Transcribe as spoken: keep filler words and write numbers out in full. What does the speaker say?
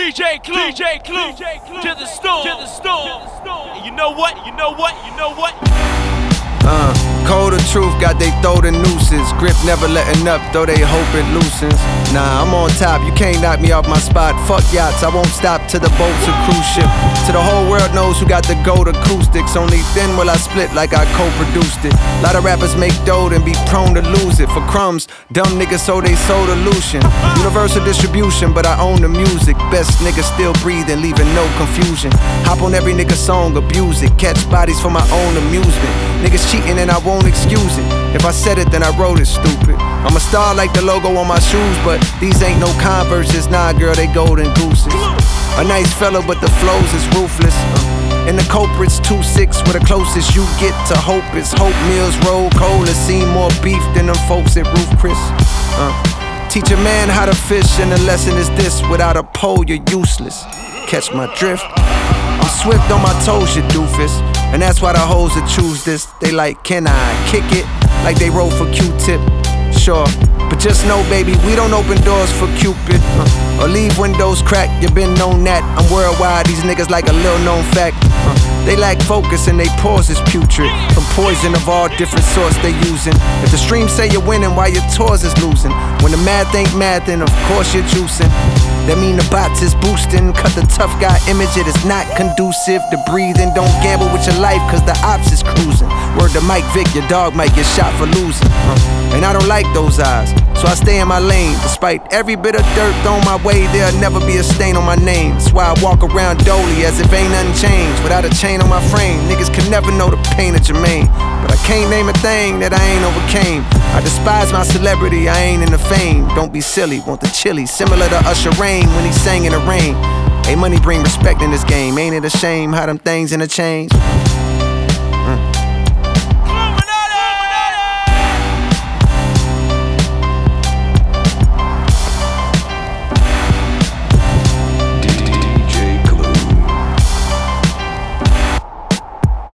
D J Clue, D J Clue, to the storm, to the storm. And you know what? You know what? You know what? Uh, cold of truth, got they throw the nooses. Grip never letting up, though they hope it loosens. Nah, I'm on top, you can't knock me off my spot. Fuck yachts, I won't stop till the boat's a cruise ship. Till the whole world knows who got the gold acoustics. Only then will I split like I co-produced it. Lot of rappers make dough and be prone to lose it. For crumbs, dumb niggas so they sold illusion. Universal distribution, but I own the music. Best niggas still breathing, leaving no confusion. Hop on every nigga song, abuse it. Catch bodies for my own amusement. Niggas cheating and I won't excuse it. If I said it, then I wrote it, stupid. I'm a star like the logo on my shoes, but these ain't no Converses. Nah, girl, they golden gooses. A nice fella, but the flows is ruthless. Uh, and the culprit's two six, where the closest you get to hope is Hope Mills Road cold and seen more beef than them folks at Roof Chris. Uh, teach a man how to fish, and the lesson is this: without a pole, you're useless. Catch my drift? I'm swift on my toes, you doofus. And that's why the hoes that choose this, they like, can I kick it? Like they roll for Q-tip, sure. But just know, baby, we don't open doors for Cupid uh, or leave windows cracked, you been known that. I'm worldwide, these niggas like a little known fact uh, They lack focus and they pause is putrid. From poison of all different sorts they using. If the streams say you're winning while your tours is losing. When the math ain't math, then of course you're juicing. That mean the bots is boosting. Cut the tough guy image, it is not conducive to breathing. Don't gamble with your life, cause the ops is cruising. Word to Mike Vick, your dog might get shot for losing uh, And I don't like those eyes, so I stay in my lane. Despite every bit of dirt thrown my way, there'll never be a stain on my name. That's why I walk around dolly as if ain't nothing changed. Without a chain on my frame, niggas can never know the pain of Jermaine. But I can't name a thing that I ain't overcame. I despise my celebrity, I ain't in the fame. Don't be silly, want the chili, similar to Usher Rain when he sang in the rain. Hey, money bring respect in this game, ain't it a shame how them things interchange?